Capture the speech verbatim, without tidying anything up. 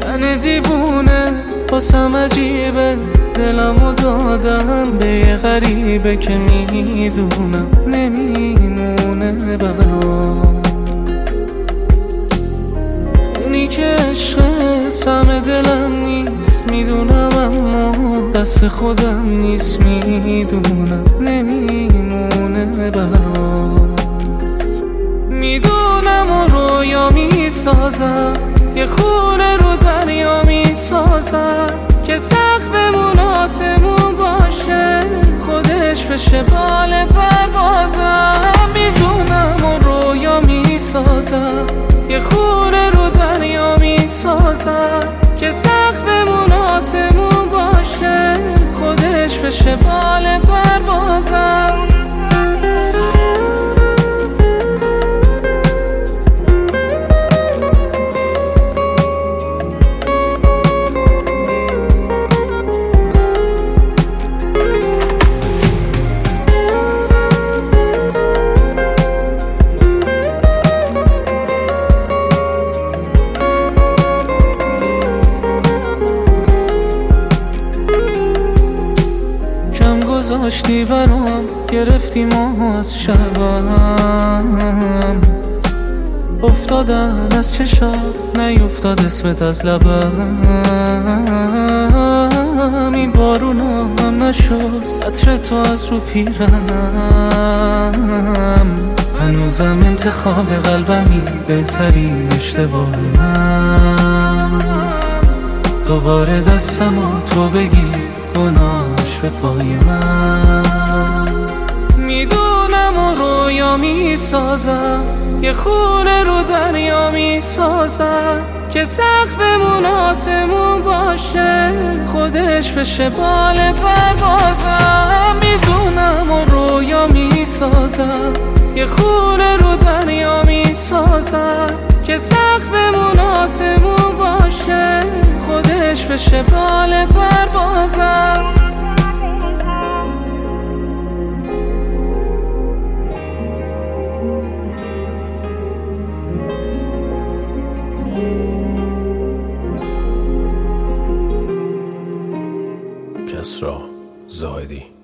من دیوونه باسم عجیبه، دلمو دادم به یه غریبه که میدونم نمیمونه برام. اونی که عشق سم دلم نیست میدونم، اما دست خودم نیست میدونم نمیمونه برام. میدونم و رویا میسازم، یه خونه رو دریا میسازم که سقفمون آسمون باشه، خودش بشه بال پروازم. میدونم و رویا میسازم، یه خونه رو دریا میسازم که سقفمون آسمون باشه، خودش بشه بال پروازم. گذاشتی برام، گرفتی ماه از شبم، افتادم از چشم نیفتاد اسمت از لبم. این بارونا هم نشد عطر تو از رو پیرنم، هنوزم انتخاب قلبمی بهترین اشتباه من. دوباره دستمو تو بگی گناهش به پای من. میدونم و رویا میسازم، یه خونه رو دریا میسازم که سقفمون آسمون باشه، خودش بشه بال پروازم. میدونم و رویا میسازم، یه خونه رو دریا میسازم که سقفمون آسمون باشه، خودش بشه بال پروازم. کسری زاهدی.